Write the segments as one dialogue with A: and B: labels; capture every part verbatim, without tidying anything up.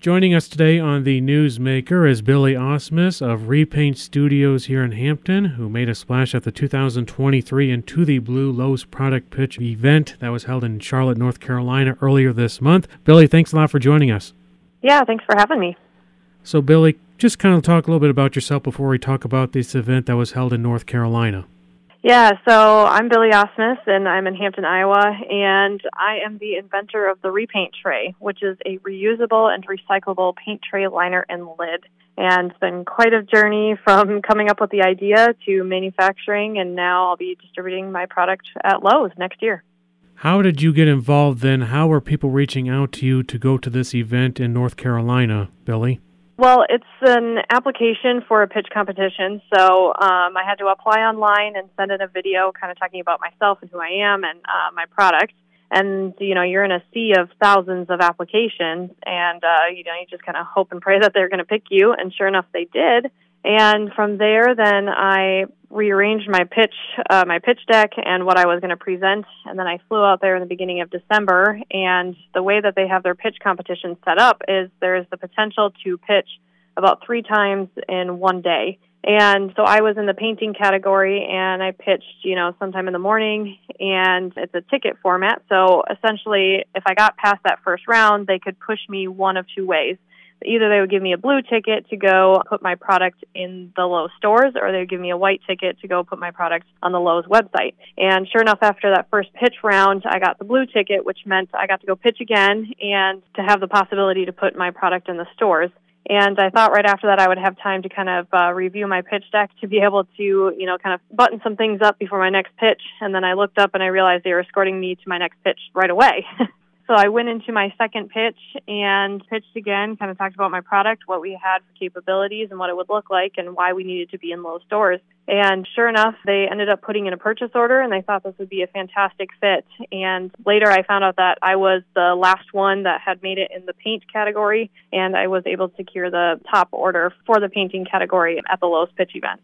A: Joining us today on the Newsmaker is Billy Ausmus of Repaint Studios here in Hampton, who made a splash at the two thousand twenty-three Into the Blue Lowe's Product Pitch event that was held in Charlotte, North Carolina earlier this month. Billy, thanks a lot for joining us.
B: Yeah, thanks for having me.
A: So, Billy, just kind of talk a little bit about yourself before we talk about this event that was held in North Carolina.
B: Yeah, so I'm Billy Ausmus, and I'm in Hampton, Iowa, and I am the inventor of the Repaint Tray, which is a reusable and recyclable paint tray liner and lid. And it's been quite a journey from coming up with the idea to manufacturing, and now I'll be distributing my product at Lowe's next year.
A: How did you get involved then? How were people reaching out to you to go to this event in North Carolina, Billy?
B: Well, it's an application for a pitch competition, so um, I had to apply online and send in a video kind of talking about myself and who I am and uh, my product. And, you know, you're in a sea of thousands of applications, and, uh, you know, you just kind of hope and pray that they're going to pick you, and sure enough, they did. And from there, then I rearranged my pitch, uh, my pitch deck and what I was going to present, and then I flew out there in the beginning of December, and the way that they have their pitch competition set up is there's the potential to pitch about three times in one day. And so I was in the painting category, and I pitched, you know, sometime in the morning, and it's a ticket format, so essentially if I got past that first round, they could push me one of two ways. Either they would give me a blue ticket to go put my product in the Lowe's stores, or they would give me a white ticket to go put my product on the Lowe's website. And sure enough, after that first pitch round, I got the blue ticket, which meant I got to go pitch again and to have the possibility to put my product in the stores. And I thought right after that I would have time to kind of uh, review my pitch deck to be able to, you know, kind of button some things up before my next pitch. And then I looked up and I realized they were escorting me to my next pitch right away. So I went into my second pitch and pitched again, kind of talked about my product, what we had for capabilities and what it would look like and why we needed to be in Lowe's stores. And sure enough, they ended up putting in a purchase order, and they thought this would be a fantastic fit. And later I found out that I was the last one that had made it in the paint category, and I was able to secure the top order for the painting category at the Lowe's pitch event.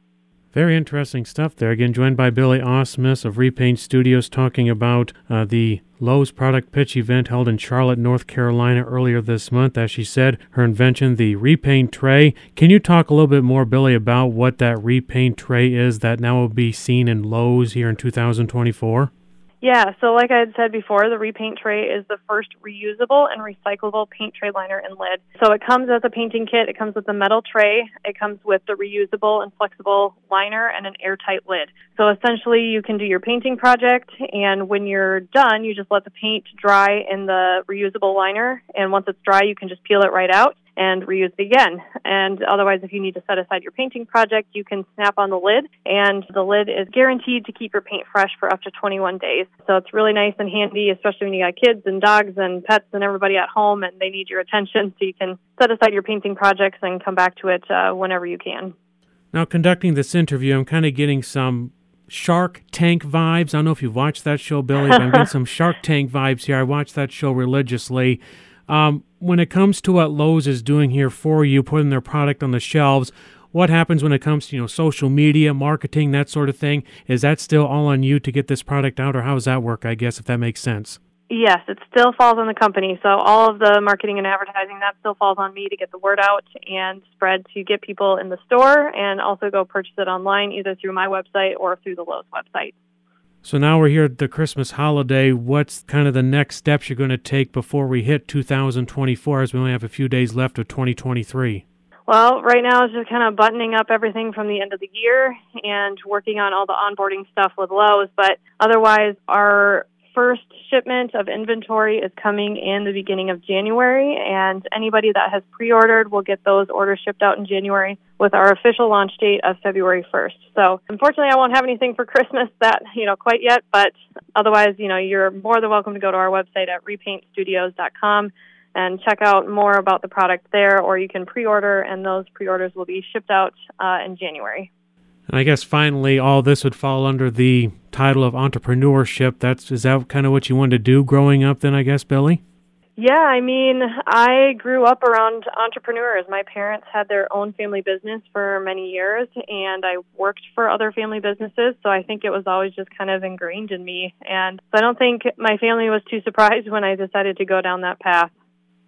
A: Very interesting stuff there. Again, joined by Billy Ausmus of Repaint Studios, talking about uh, the Lowe's Product Pitch event held in Charlotte, North Carolina earlier this month. As she said, her invention, the Repaint Tray. Can you talk a little bit more, Billy, about what that Repaint Tray is that now will be seen in Lowe's here in two thousand twenty-four?
B: Yeah, so like I had said before, the Repaint Tray is the first reusable and recyclable paint tray liner and lid. So it comes as a painting kit. It comes with a metal tray. It comes with the reusable and flexible liner and an airtight lid. So essentially you can do your painting project, and when you're done, you just let the paint dry in the reusable liner, and once it's dry, you can just peel it right out and reuse it again. And otherwise, if you need to set aside your painting project, you can snap on the lid, and the lid is guaranteed to keep your paint fresh for up to twenty-one days. So it's really nice and handy, especially when you got kids and dogs and pets and everybody at home and they need your attention, so you can set aside your painting projects and come back to it uh, whenever you can.
A: Now, conducting this interview, I'm kind of getting some Shark Tank vibes. I don't know if you've watched that show, Billy, but I'm getting some Shark Tank vibes here. I watch that show religiously. Um, when it comes to what Lowe's is doing here for you, putting their product on the shelves, what happens when it comes to, you know, social media, marketing, that sort of thing? Is that still all on you to get this product out, or how does that work, I guess, if that makes sense?
B: Yes, it still falls on the company. So all of the marketing and advertising, that still falls on me to get the word out and spread to get people in the store and also go purchase it online, either through my website or through the Lowe's website.
A: So now we're here at the Christmas holiday. What's kind of the next steps you're going to take before we hit two thousand twenty-four, as we only have a few days left of twenty twenty-three?
B: Well, right now it's just kind of buttoning up everything from the end of the year and working on all the onboarding stuff with Lowe's. But otherwise, our first shipment of inventory is coming in the beginning of January, and anybody that has pre-ordered will get those orders shipped out in January with our official launch date of February first. So unfortunately, I won't have anything for Christmas that, you know, quite yet, but otherwise, you know, you're more than welcome to go to our website at repaint studios dot com and check out more about the product there, or you can pre-order, and those pre-orders will be shipped out uh, in January.
A: And I guess finally, all this would fall under the title of entrepreneurship. That's is that kind of what you wanted to do growing up then, I guess, Billy?
B: Yeah, I mean, I grew up around entrepreneurs. My parents had their own family business for many years, and I worked for other family businesses, so I think it was always just kind of ingrained in me. And so I don't think my family was too surprised when I decided to go down that path.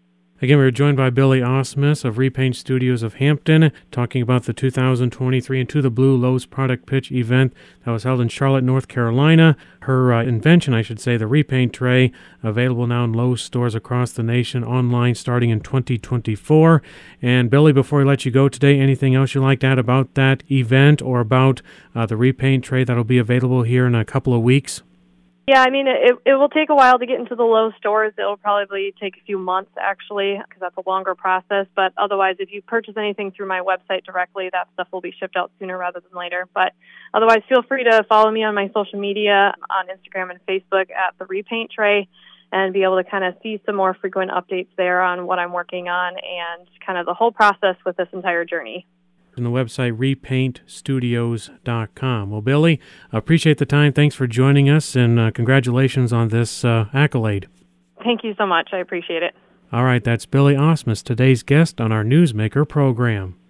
A: Again, we were joined by Billy Ausmus of Repaint Studios of Hampton, talking about the two thousand twenty-three Into the Blue Lowe's Product Pitch event that was held in Charlotte, North Carolina. Her uh, invention, I should say, the Repaint Tray, available now in Lowe's stores across the nation, online starting in twenty twenty-four. And Billy, before we let you go today, anything else you'd like to add about that event or about uh, the Repaint Tray that'll be available here in a couple of weeks?
B: Yeah, I mean, it it will take a while to get into the Lowe's stores. It'll probably take a few months, actually, because that's a longer process. But otherwise, if you purchase anything through my website directly, that stuff will be shipped out sooner rather than later. But otherwise, feel free to follow me on my social media, on Instagram and Facebook at The Repaint Tray, and be able to kind of see some more frequent updates there on what I'm working on and kind of the whole process with this entire journey.
A: And the website repaint studios dot com. Well, Billy, appreciate the time. Thanks for joining us, and uh, congratulations on this uh, accolade.
B: Thank you so much. I appreciate it.
A: All right, that's Billy Ausmus, today's guest on our Newsmaker program.